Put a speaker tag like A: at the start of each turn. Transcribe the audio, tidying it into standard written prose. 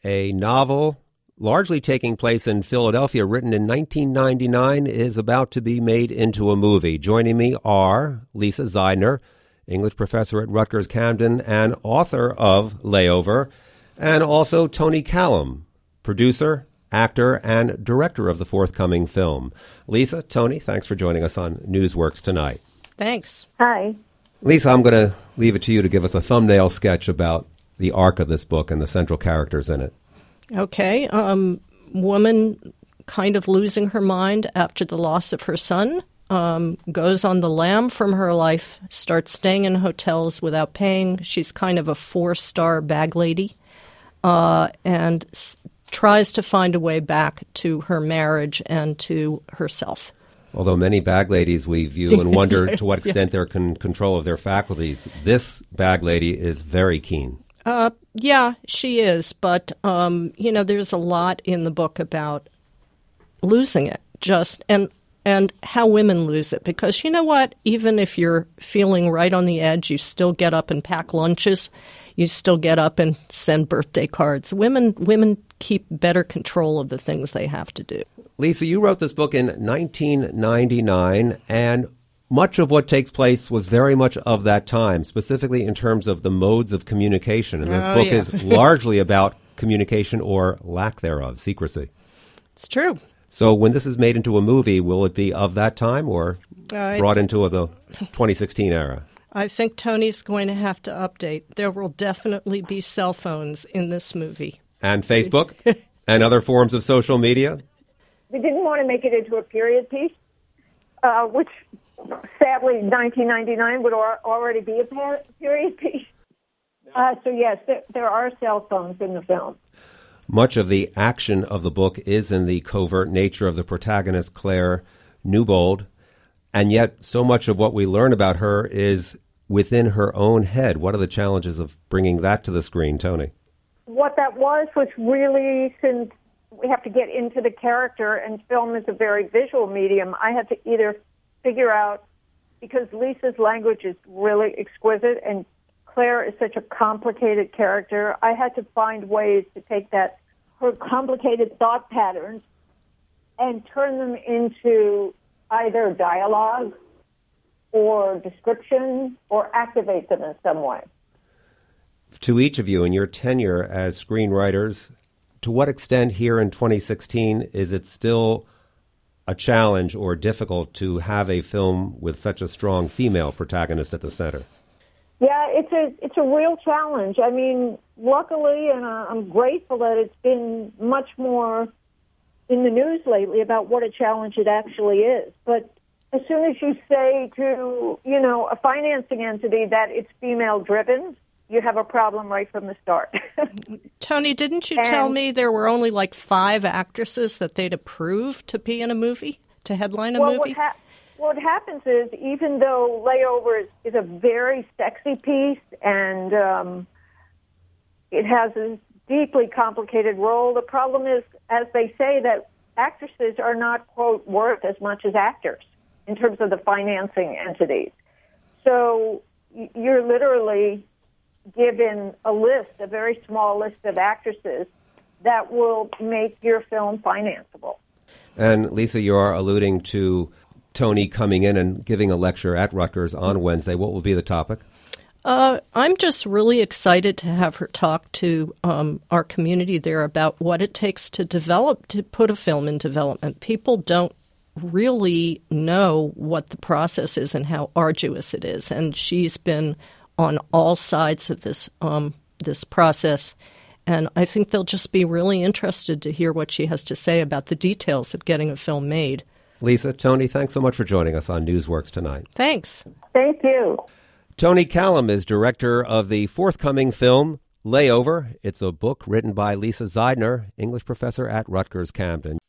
A: a novel largely taking place in Philadelphia, written in 1999, is about to be made into a movie. Joining me are Lisa Zeidner, English professor at Rutgers Camden and author of Layover, and also Tony Callum, producer, actor, and director of the forthcoming film. Lisa, Tony, thanks for joining us on Newsworks tonight.
B: Thanks.
C: Hi.
A: Lisa, I'm going to leave it to you to give us a thumbnail sketch about the arc of this book and the central characters in it.
B: Okay. Woman kind of losing her mind after the loss of her son, goes on the lam from her life, starts staying in hotels without paying. She's kind of a 4-star bag lady, and tries to find a way back to her marriage and to herself.
A: Although many bag ladies we view and wonder to what extent they're in control of their faculties, this bag lady is very keen.
B: Yeah, she is. But, there's a lot in the book about losing it and how women lose it. Because you know what? Even if you're feeling right on the edge, you still get up and pack lunches. You still get up and send birthday cards. Women keep better control of the things they have to do.
A: Lisa, you wrote this book in 1999, and much of what takes place was very much of that time, specifically in terms of the modes of communication. And this book is largely about communication or lack thereof, secrecy.
B: It's true.
A: So when this is made into a movie, will it be of that time or brought into the 2016 era?
B: I think Tony's going to have to update. There will definitely be cell phones in this movie. And
A: Facebook and other forms of social media?
C: We didn't want to make it into a period piece, which sadly 1999 would already be a period piece. So yes, there are cell phones in the film.
A: Much of the action of the book is in the covert nature of the protagonist, Claire Newbold, and yet so much of what we learn about her is within her own head. What are the challenges of bringing that to the screen, Tony?
C: What that was really, since we have to get into the character and film is a very visual medium, I had to either figure out, because Lisa's language is really exquisite and Claire is such a complicated character, I had to find ways to take her complicated thought patterns and turn them into either dialogue or description or activate them in some way.
A: To each of you, in your tenure as screenwriters, to what extent here in 2016 is it still a challenge or difficult to have a film with such a strong female protagonist at the center?
C: Yeah, it's a real challenge. I mean, luckily, and I'm grateful that it's been much more in the news lately about what a challenge it actually is. But as soon as you say to, a financing entity that it's female-driven, you have a problem right from the start.
B: Tony, didn't you tell me there were only 5 actresses that they'd approve to be in a movie, to headline a movie?
C: What happens is, even though Layover is a very sexy piece and it has a deeply complicated role, the problem is, as they say, that actresses are not, quote, worth as much as actors in terms of the financing entities. So you're literally given a very small list of actresses that will make your film financeable.
A: And Lisa, you are alluding to Tony coming in and giving a lecture at Rutgers on Wednesday. What will be the topic?
B: I'm just really excited to have her talk to our community there about what it takes to put a film in development. People don't really know what the process is and how arduous it is. And she's been on all sides of this process. And I think they'll just be really interested to hear what she has to say about the details of getting a film made.
A: Lisa, Tony, thanks so much for joining us on Newsworks tonight.
B: Thanks.
C: Thank you.
A: Tony Callum is director of the forthcoming film Layover. It's a book written by Lisa Zeidner, English professor at Rutgers Camden.